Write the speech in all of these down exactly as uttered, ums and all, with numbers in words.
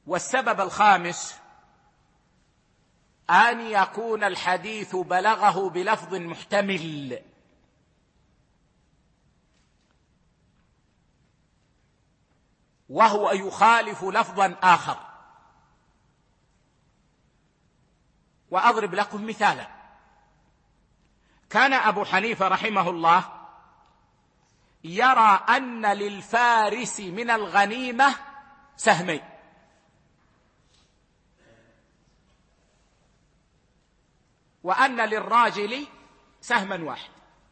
والسبب الخامس أن يكون الحديث بلغه بلفظ محتمل، وهو يخالف لفظا آخر. وأضرب لكم مثالا. كان أبو حنيفة رحمه الله يرى أن للفارس من الغنيمة سهمين، وأن للراجل سهما واحد.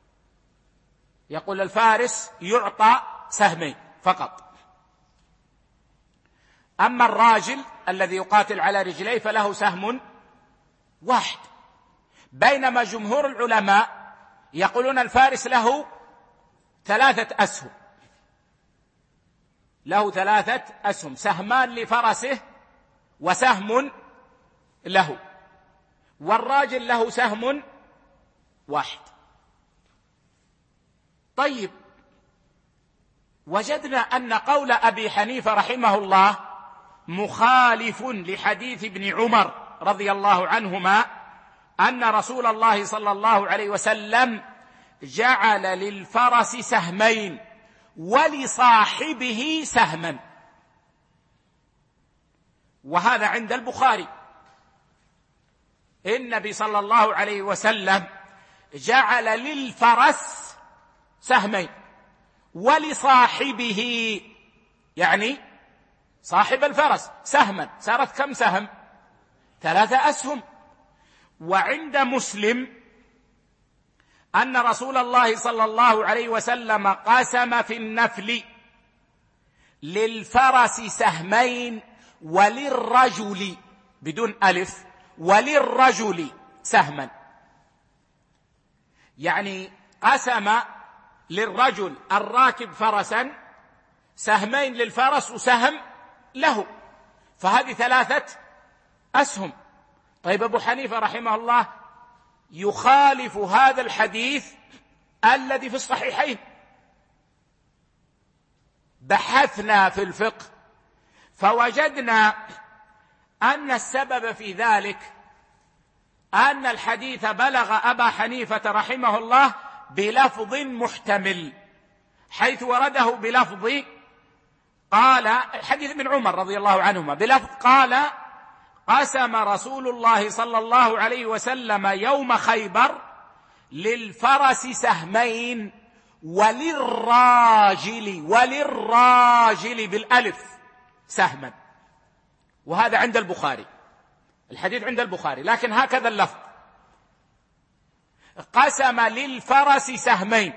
يقول الفارس يعطى سهمين فقط، أما الراجل الذي يقاتل على رجليه فله سهم واحد. بينما جمهور العلماء يقولون الفارس له ثلاثة أسهم، له ثلاثة أسهم، سهمان لفرسه وسهم له، والراجل له سهم واحد. طيب، وجدنا أن قول أبي حنيفة رحمه الله مخالف لحديث ابن عمر رضي الله عنهما أن رسول الله صلى الله عليه وسلم جعل للفرس سهمين ولصاحبه سهما، وهذا عند البخاري. النبي صلى الله عليه وسلم جعل للفرس سهمين ولصاحبه، يعني صاحب الفرس، سهما. صارت كم سهم؟ ثلاثة أسهم. وعند مسلم أن رسول الله صلى الله عليه وسلم قسم في النفل للفرس سهمين وللرجل بدون ألف وللرجل سهما، يعني قسم للرجل الراكب فرسا سهمين للفرس وسهم له، فهذه ثلاثة أسهم. طيب، أبو حنيفة رحمه الله يخالف هذا الحديث الذي في الصحيحين. بحثنا في الفقه فوجدنا أن السبب في ذلك أن الحديث بلغ أبا حنيفة رحمه الله بلفظ محتمل، حيث ورده بلفظ قال، حديث ابن عمر رضي الله عنهما بلفظ قال: قسم رسول الله صلى الله عليه وسلم يوم خيبر للفرس سهمين وللراجل وللراجل بالألف سهما. وهذا عند البخاري، الحديث عند البخاري، لكن هكذا اللفظ: قسم للفرس سهمين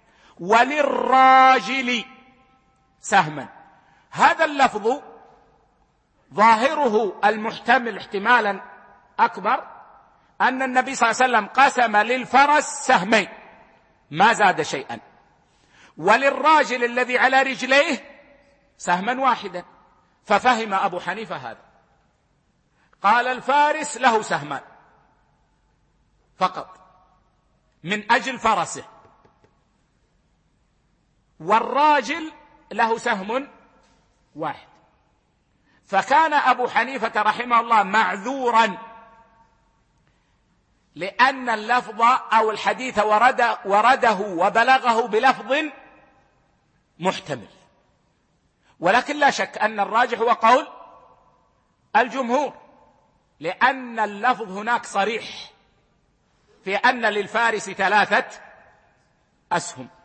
وللراجل سهما. هذا اللفظ ظاهره المحتمل احتمالا أكبر أن النبي صلى الله عليه وسلم قسم للفرس سهمين ما زاد شيئا، وللراجل الذي على رجليه سهما واحدا. ففهم أبو حنيفة هذا، قال: الفارس له سهمان فقط من أجل فرسه، والراجل له سهم واحد. فكان أبو حنيفة رحمه الله معذورا، لأن اللفظ أو الحديث ورد ورده وبلغه بلفظ محتمل. ولكن لا شك أن الراجح هو قول الجمهور، لأن اللفظ هناك صريح في أن للفارس ثلاثة أسهم.